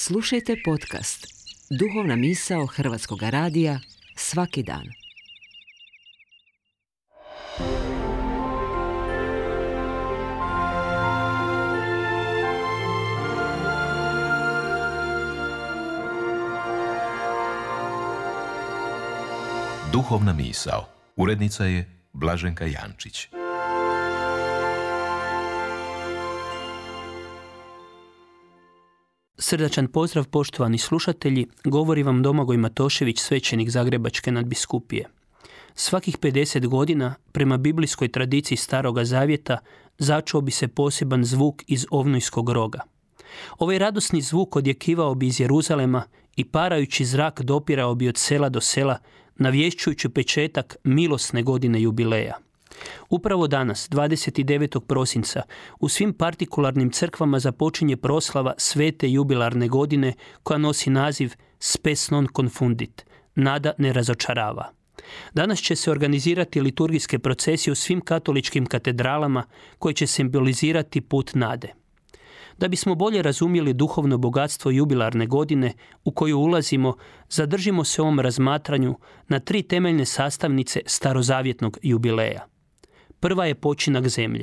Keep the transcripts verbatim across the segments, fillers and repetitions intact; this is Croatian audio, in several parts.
Slušajte podcast Duhovna misao Hrvatskog radija svaki dan. Duhovna misao. Urednica je Blaženka Jančić. Srdačan pozdrav, poštovani slušatelji, govori vam Domagoj Matošević, svećenik Zagrebačke nadbiskupije. Svakih pedeset godina, prema biblijskoj tradiciji Staroga Zavjeta, začuo bi se poseban zvuk iz ovnujskog roga. Ovaj radosni zvuk odjekivao bi iz Jeruzalema i parajući zrak dopirao bi od sela do sela, navješćujući početak milosne godine jubileja. Upravo danas, dvadeset devetog prosinca, u svim partikularnim crkvama započinje proslava svete jubilarne godine koja nosi naziv Spes non confundit, nada ne razočarava. Danas će se organizirati liturgijske procesije u svim katoličkim katedralama koje će simbolizirati put nade. Da bismo bolje razumjeli duhovno bogatstvo jubilarne godine u koju ulazimo, zadržimo se u ovom razmatranju na tri temeljne sastavnice starozavjetnog jubileja. Prva je počinak zemlje.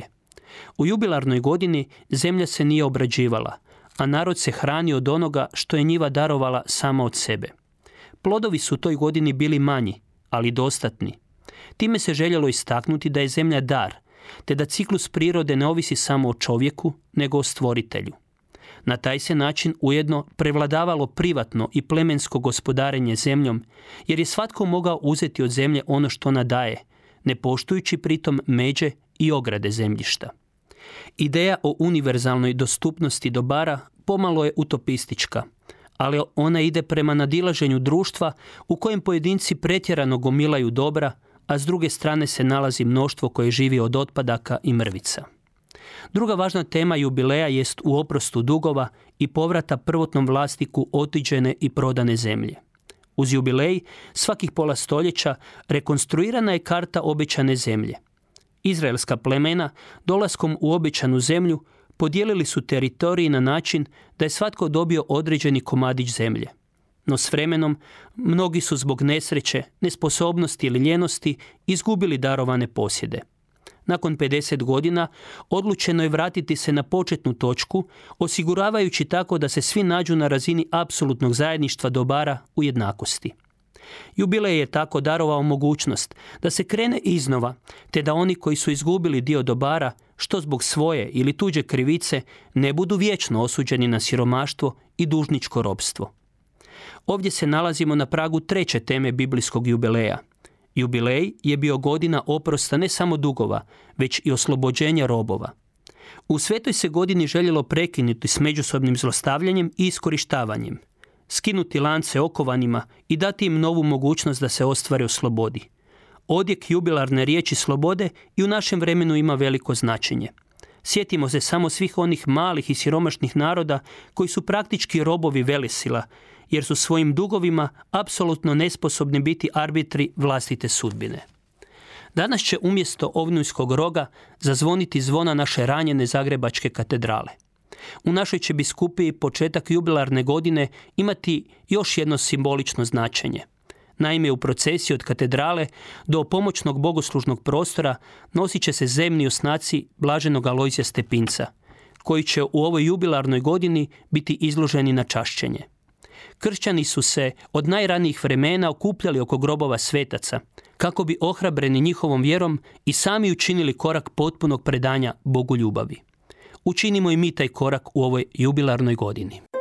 U jubilarnoj godini zemlja se nije obrađivala, a narod se hranio od onoga što je njiva darovala sama od sebe. Plodovi su u toj godini bili manji, ali dostatni. Time se željelo istaknuti da je zemlja dar, te da ciklus prirode ne ovisi samo o čovjeku, nego o stvoritelju. Na taj se način ujedno prevladavalo privatno i plemensko gospodarenje zemljom, jer je svatko mogao uzeti od zemlje ono što ona daje, ne poštujući pritom međe i ograde zemljišta. Ideja o univerzalnoj dostupnosti dobara pomalo je utopistička, ali ona ide prema nadilaženju društva u kojem pojedinci pretjerano gomilaju dobra, a s druge strane se nalazi mnoštvo koje živi od otpadaka i mrvica. Druga važna tema jubileja jest u oprostu dugova i povrata prvotnom vlasniku otuđene i prodane zemlje. Uz jubilej svakih pola stoljeća rekonstruirana je karta obećane zemlje. Izraelska plemena dolaskom u obećanu zemlju podijelili su teritorij na način da je svatko dobio određeni komadić zemlje. No s vremenom mnogi su zbog nesreće, nesposobnosti ili ljenosti izgubili darovane posjede. Nakon pedeset godina odlučeno je vratiti se na početnu točku, osiguravajući tako da se svi nađu na razini apsolutnog zajedništva dobara u jednakosti. Jubilej je tako darovao mogućnost da se krene iznova, te da oni koji su izgubili dio dobara, što zbog svoje ili tuđe krivice, ne budu vječno osuđeni na siromaštvo i dužničko ropstvo. Ovdje se nalazimo na pragu treće teme biblijskog jubileja. Jubilej je bio godina oprosta ne samo dugova, već i oslobođenja robova. U svetoj se godini željelo prekinuti s međusobnim zlostavljanjem i iskorištavanjem, skinuti lance okovanima i dati im novu mogućnost da se ostvare u slobodi. Odjek jubilarne riječi slobode i u našem vremenu ima veliko značenje. Sjetimo se samo svih onih malih i siromašnih naroda koji su praktički robovi velesila, jer su svojim dugovima apsolutno nesposobni biti arbitri vlastite sudbine. Danas će umjesto ovnujskog roga zazvoniti zvona naše ranjene Zagrebačke katedrale. U našoj će biskupiji početak jubilarne godine imati još jedno simbolično značenje. Naime, u procesiji od katedrale do pomoćnog bogoslužnog prostora nosit će se zemni osnaci blaženog Alojzija Stepinca, koji će u ovoj jubilarnoj godini biti izloženi na čašćenje. Kršćani su se od najranijih vremena okupljali oko grobova svetaca, kako bi ohrabreni njihovom vjerom i sami učinili korak potpunog predanja Bogu ljubavi. Učinimo i mi taj korak u ovoj jubilarnoj godini.